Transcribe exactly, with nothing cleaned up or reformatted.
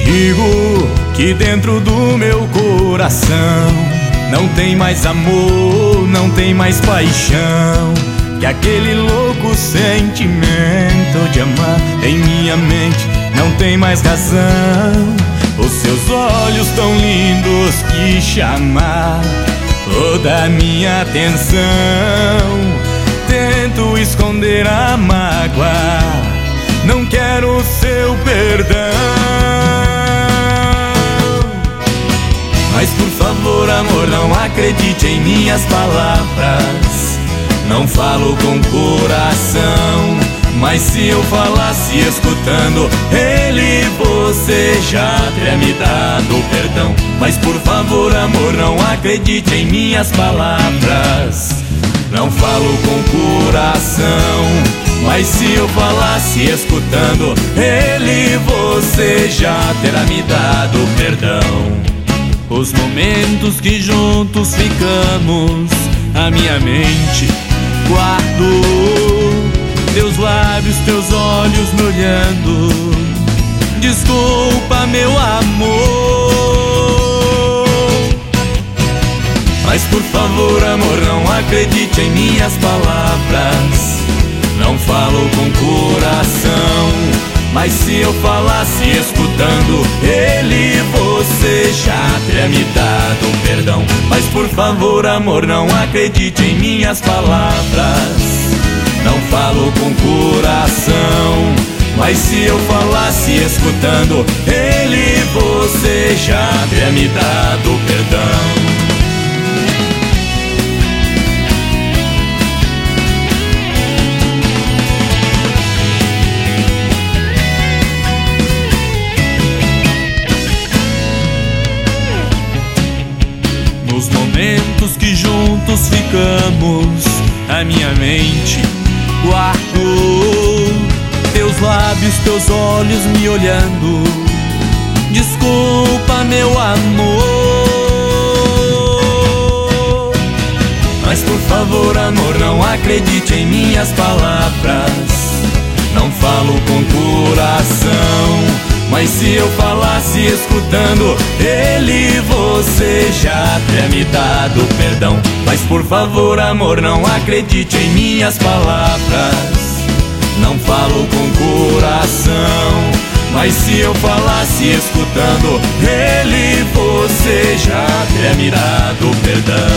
Digo que dentro do meu coração não tem mais amor, não tem mais paixão, que aquele louco sentimento de amar em minha mente não tem mais razão. Os seus olhos tão lindos que chamar toda a minha atenção. Tento esconder a mágoa, não quero o seu perdão. Mas por favor, amor, não acredite em minhas palavras. Não falo com coração, mas se eu falasse escutando ele, você já teria me dado perdão. Mas por favor, amor, não acredite em minhas palavras. Não falo com coração, mas se eu falasse escutando ele, você já terá me dado perdão. Os momentos que juntos ficamos, a minha mente guardo teus lábios, teus olhos me olhando. Desculpa, meu amor, mas por favor, amor, não acredite em minhas palavras. Não falo com coração, mas se eu falasse escutando ele, você já teria me dado perdão. Mas por favor, amor, não acredite em minhas palavras. Não falo com coração, mas se eu falasse escutando ele, você já teria me dado perdão. Nos momentos que juntos ficamos, a minha mente guardo teus lábios, teus olhos me olhando. Desculpa, meu amor, mas por favor, amor, não acredite em minhas palavras. Não falo com coração, mas se eu falasse escutando ele, você já teria me dado perdão. Mas por favor, amor, não acredite em minhas palavras. Não falo com coração, mas se eu falasse escutando ele, você já teria me dado perdão.